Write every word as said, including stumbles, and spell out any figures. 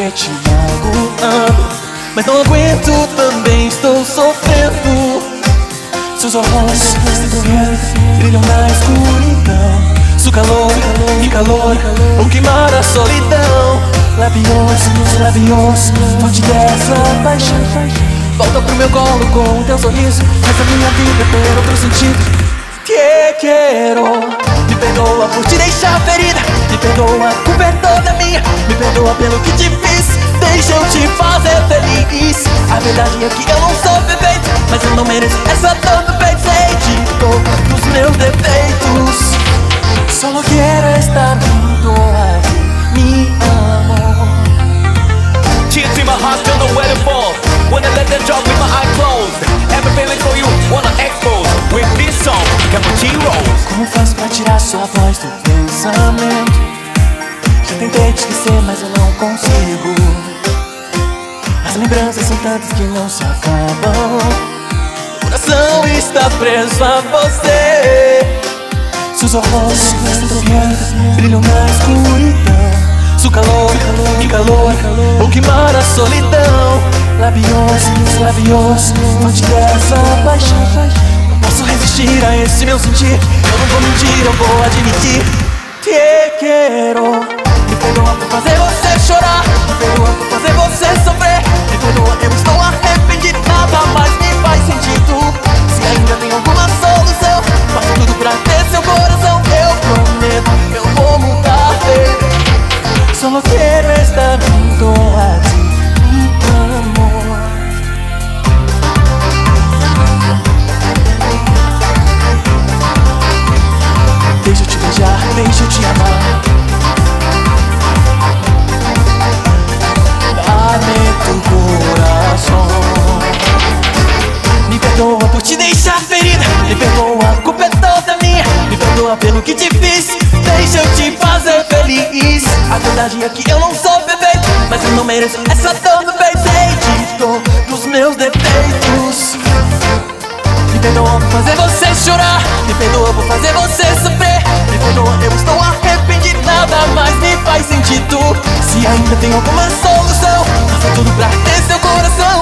porque te magoando, mas não aguento, também estou sofrendo. Seus olhos brilham na escuridão. Seu calor, que calor, vão queimar a solidão. Lábios, lábios, forte dessa paixão. Volta pro meu colo com o teu sorriso, faz a minha vida ter outro sentido. Te quero. Me perdoa por te deixar ferida, me perdoa, a culpa é toda minha. Me perdoa pelo que te fiz, deixa eu te fazer feliz. A verdade é que eu não sou perfeito, mas eu não mereço essa dor no peito. Sei de todos os meus defeitos, solo quiero estar junto a ti, mi amor. Tears in my heart, don't know where to fall. Wanna let them drop with my eyes closed. Every feeling for you, wanna expose. With this song, Cappuccino. Como faço pra tirar sua voz do pensamento? Já tentei te esquecer, mas eu não consigo. As lembranças são tantas que não se acabam. O coração está preso a você. Seus olhos brilham na escuridão. Seu calor, que calor, vou queimar a solidão. Lábios, lábios, forte dessa paixão. Não posso resistir a esse meu sentir. Eu não vou mentir, eu vou admitir. Te quero. Me perdoa por fazer você chorar, me perdoa por fazer você sofrer. Me perdoa, eu estou arrependido, nada mais me faz sentido. Se ainda tem alguma solução, faço tudo pra ter seu coração. Eu prometo, eu vou mudar, baby. Solo quiero estar junto a ti, mi amor. Deixa eu te beijar, deixa eu te amar. Dame tu coração. Me perdoa por te deixar ferida, me perdoa, a culpa é toda minha. Me perdoa pelo que te fiz, deixa eu te fazer feliz. A verdade é que eu não sou perfeito, mas eu não mereço essa dor no peito. Sei de todos os meus defeitos. Me perdoa por fazer você chorar, me perdoa por fazer você sofrer. Me perdoa, eu estou arrependido, nada mais me faz sentido. Se ainda tem alguma solução, faça tudo pra ter seu coração.